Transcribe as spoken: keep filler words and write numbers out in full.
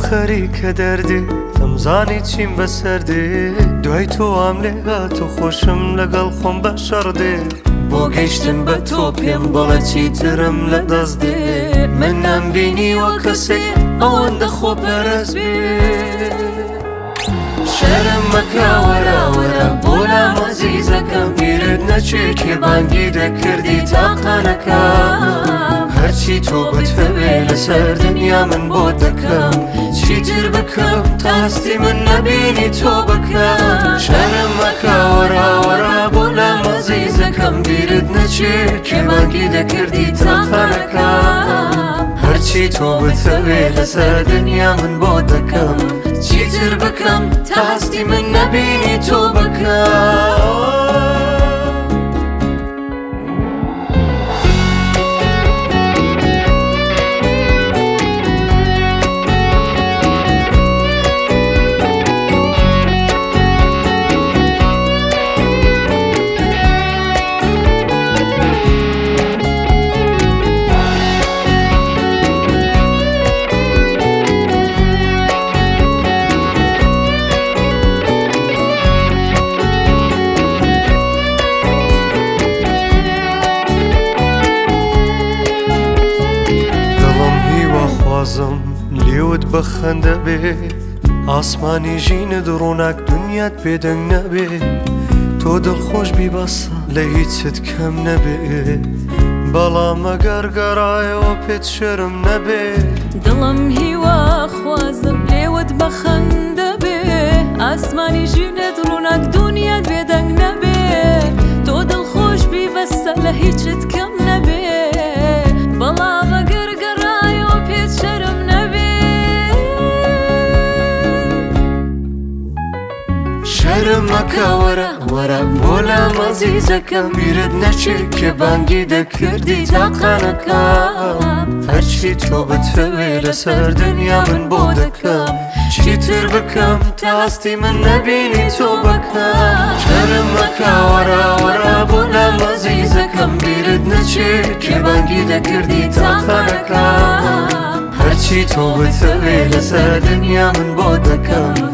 خەریکە دەردێ دەمزانی چیم بەسەردێ دوای تۆ ئام لێهات و خۆشم لەگەڵ خۆم بە شەڕدێ بۆ گەیشتن بە تۆ پێم بەڵە چیترم لە دەست دێ من نەمبینیوە کەسێ ئەوەندە خۆپەرست بێ شەرم مەکە وەرە وەرە بۆ لام عەزیزەکەم بیرت نەچێ کێ بانگی دەکردی تاقانەکەم هەرچی تۆ بتەوێ لەسەر دنیا من بۆ دەکەم چیتر بکەم تا هەستی من نەبینی تۆ بکەم شەرم مەکە وەرە وەرە بۆ لام عەزیزەکەم بیرت نەچێ کێ بانگی دەکردی تاقانەکەم هەرچی تۆ بتەوێ لەسەر دنیا من بۆ دەکەم چیتر بکەم تا هەستی من نەبینی تۆ بکەم لێوت بەخەندە بێ ئاسمانی ژینت ڕووناک دنیات بێدەنگ نەبێ تۆ دڵخۆش بی بەسە لە هیچت کەم نەبێ بەڵام ئەگەر گەڕایەوە پێت شەرم نەبێ دڵم هیوا خوازم لێوت بەخەندە بێ ئاسمانی ژینت ڕووناک دنیات بێدەنگ نەبێ تۆ دڵخۆش بی بەسە لە هیچت کەم نەبێ بەڵام ئەگەر گەڕایەوە پێت شەرم شەرم مەکە وەرە وەرە بۆ لام عەزیزەکەم بیرت نەچێ کێ بانگی دەکردی تاقانەکەم هەرچی تۆ بتەوێ لەسەر دنیا من بۆ دەکەم چیتر بکەم تا هەستی من نەبینی تۆ بکەم شەرم مەکە وەرە وەرە بۆ لام عەزیزەکەم بیرت نەچێ کێ بانگی دەکردی تاقانەکەم هەرچی تۆ بتەوێ لەسەر دنیا من بۆ دەکەم